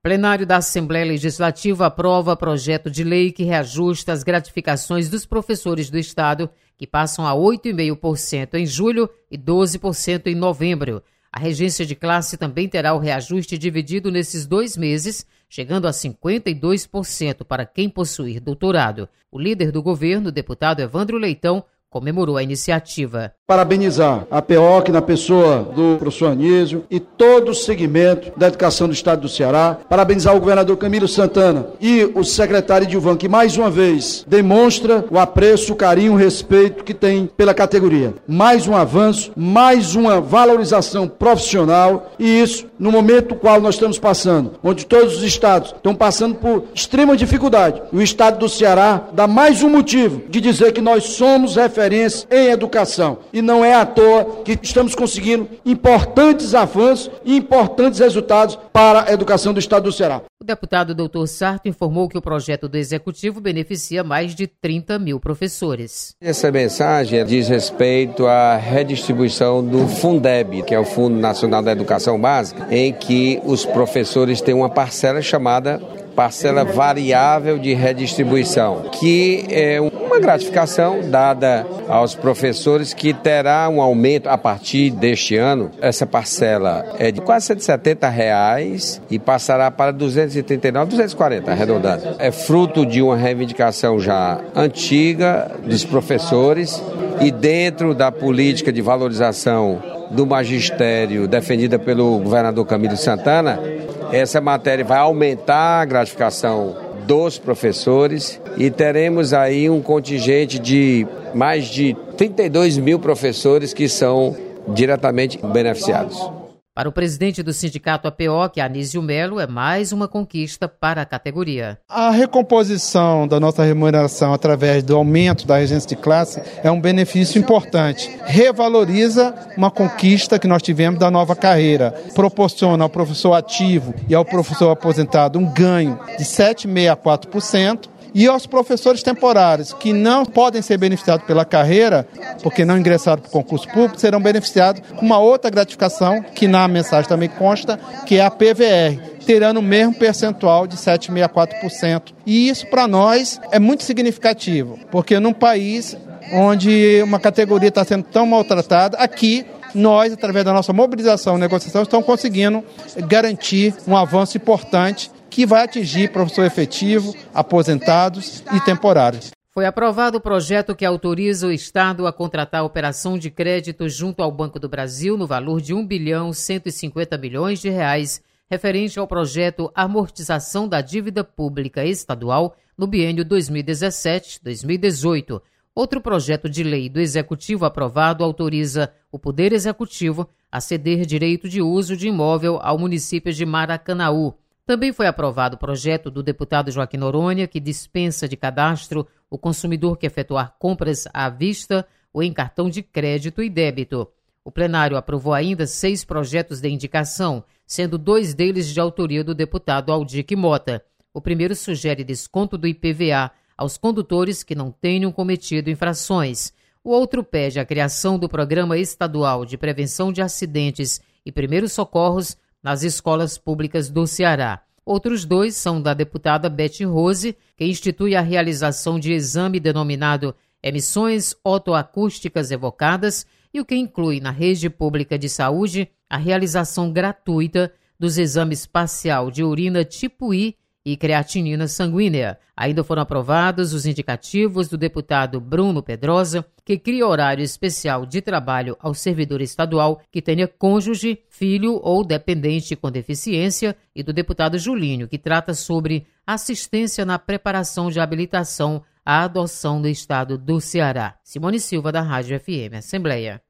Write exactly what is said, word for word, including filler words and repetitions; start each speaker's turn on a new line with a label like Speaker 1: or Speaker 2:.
Speaker 1: Plenário da Assembleia Legislativa aprova projeto de lei que reajusta as gratificações dos professores do Estado, que passam a oito vírgula cinco por cento em julho e doze por cento em novembro. A regência de classe também terá o reajuste dividido nesses dois meses, chegando a cinquenta e dois por cento para quem possuir doutorado. O líder do governo, o deputado Evandro Leitão, comemorou a iniciativa.
Speaker 2: Parabenizar a P O C na pessoa do professor Anísio e todo o segmento da educação do estado do Ceará. Parabenizar o governador Camilo Santana e o secretário Edilvan, que mais uma vez demonstra o apreço, o carinho, o respeito que tem pela categoria. Mais um avanço, mais uma valorização profissional, e isso no momento no qual nós estamos passando, onde todos os estados estão passando por extrema dificuldade. O estado do Ceará dá mais um motivo de dizer que nós somos referência em educação. E não é à toa que estamos conseguindo importantes avanços e importantes resultados para a educação do estado do Ceará.
Speaker 1: O deputado doutor Sarto informou que o projeto do Executivo beneficia mais de trinta mil professores.
Speaker 3: Essa mensagem diz respeito à redistribuição do Fundeb, que é o Fundo Nacional da Educação Básica, em que os professores têm uma parcela chamada parcela variável de redistribuição, que é uma gratificação dada aos professores que terá um aumento a partir deste ano. Essa parcela é de quase cento e setenta reais e passará para duzentos e trinta e nove, duzentos e quarenta, arredondando. É fruto de uma reivindicação já antiga dos professores e dentro da política de valorização do magistério defendida pelo governador Camilo Santana. Essa matéria vai aumentar a gratificação dos professores e teremos aí um contingente de mais de trinta e dois mil professores que são diretamente beneficiados.
Speaker 1: Para o presidente do sindicato A P O C, Anísio Melo, é mais uma conquista para a categoria.
Speaker 4: A recomposição da nossa remuneração através do aumento da regência de classe é um benefício importante. Revaloriza uma conquista que nós tivemos da nova carreira. Proporciona ao professor ativo e ao professor aposentado um ganho de sete vírgula sessenta e quatro por cento. E aos professores temporários, que não podem ser beneficiados pela carreira, porque não ingressaram para o concurso público, serão beneficiados com uma outra gratificação, que na mensagem também consta, que é a P V R, terão o mesmo percentual de sete vírgula sessenta e quatro por cento. E isso, para nós, é muito significativo, porque num país onde uma categoria está sendo tão maltratada, aqui nós, através da nossa mobilização e negociação, estamos conseguindo garantir um avanço importante que vai atingir professor efetivo, aposentados e temporários.
Speaker 1: Foi aprovado o projeto que autoriza o Estado a contratar a operação de crédito junto ao Banco do Brasil no valor de um bilhão cento e cinquenta milhões de reais, referente ao projeto Amortização da Dívida Pública Estadual no biênio dois mil e dezessete a dois mil e dezoito. Outro projeto de lei do Executivo aprovado autoriza o Poder Executivo a ceder direito de uso de imóvel ao município de Maracanaú. Também foi aprovado o projeto do deputado Joaquim Noronha, que dispensa de cadastro o consumidor que efetuar compras à vista ou em cartão de crédito e débito. O plenário aprovou ainda seis projetos de indicação, sendo dois deles de autoria do deputado Aldir Mota. O primeiro sugere desconto do I P V A aos condutores que não tenham cometido infrações. O outro pede a criação do Programa Estadual de Prevenção de Acidentes e Primeiros Socorros nas escolas públicas do Ceará. Outros dois são da deputada Beth Rose, que institui a realização de exame denominado Emissões Otoacústicas Evocadas, e o que inclui na rede pública de saúde a realização gratuita dos exames parcial de urina tipo I e creatinina sanguínea. Ainda foram aprovados os indicativos do deputado Bruno Pedrosa, que cria horário especial de trabalho ao servidor estadual que tenha cônjuge, filho ou dependente com deficiência, e do deputado Julinho, que trata sobre assistência na preparação de habilitação à adoção do estado do Ceará. Simone Silva, da Rádio F M Assembleia.